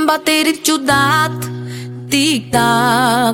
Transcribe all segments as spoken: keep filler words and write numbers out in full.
Îmi bate ritm ciudat, tic-tac,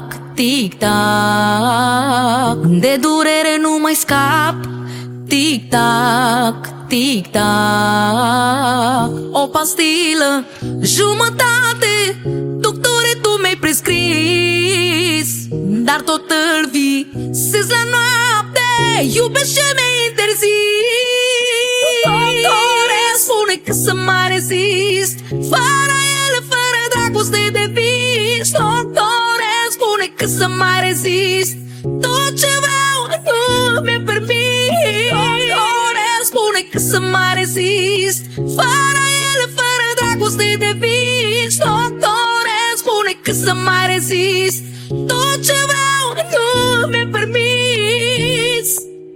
tic-tac. De durere nu mai scap, tic-tac, tic-tac. O pastilă, jumătate, doctore, tu mi-ai prescris, dar tot îl visez la noapte, iubesc ce mi-ai interzis. Doctore, spune că să mai rezist, fără ele, fără dragoste de vis. Doctore, spune că să mai rezist, tot ce vreau nu mi-e permis. Doctore, spune că să mai rezist, fără ele, fără dragoste de vis. Doctore, spune că să mai rezist, tot ce vreau nu mi-e permis.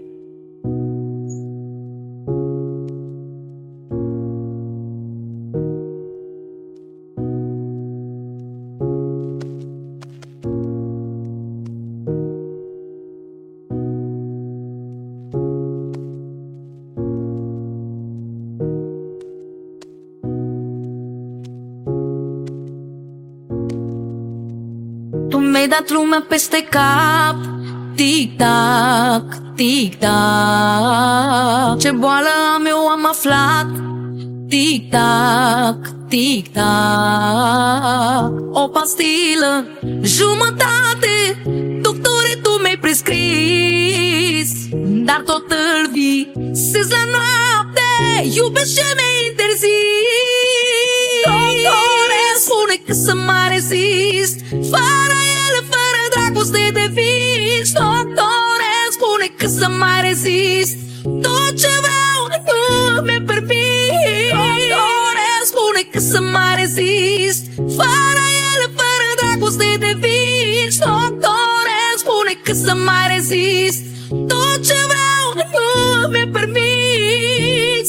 Tu mi-ai dat lumea peste cap, tic-tac, tic-tac. Ce boală am eu am aflat, tic-tac, tic-tac. O pastilă, jumătate, doctore, tu mi-ai prescris, dar tot îl visez la noapte, iubesc ce mi-ai interzis. Doctore, spune că să mai rezist, fără ele, fără dragoste de vis. Doctore, spune că să mai rezist, tot ce vreau nu mi-e permis. Doctore, spune că să mai rezist, fără ele, fără dragoste de vis. Doctore, spune că să mai rezist, tot ce vreau nu mi-e permis.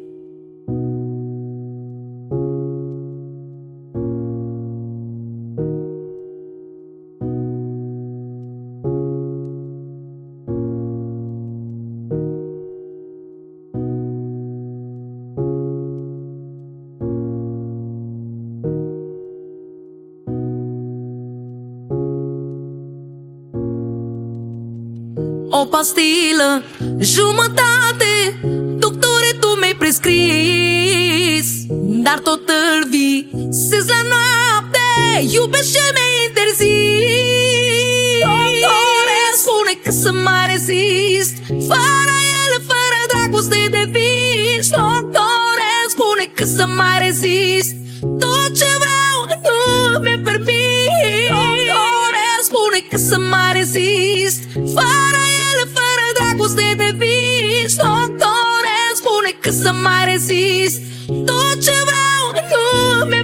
O pastilă, jumătate, doctore, tu mi-ai prescris, dar tot îl visez la noapte, iubesc ce mi-ai interzis. Doctore, spune că să mai rezist, fără ele, fără dragoste de vis. Doctore, spune că să mai rezist, tot ce vreau nu mi-e permis. Doctore, spune că să mai rezist, fără ele, fără dragoste de vis. Doctore, spune că să mai rezist, tot ce vreau nu mi-e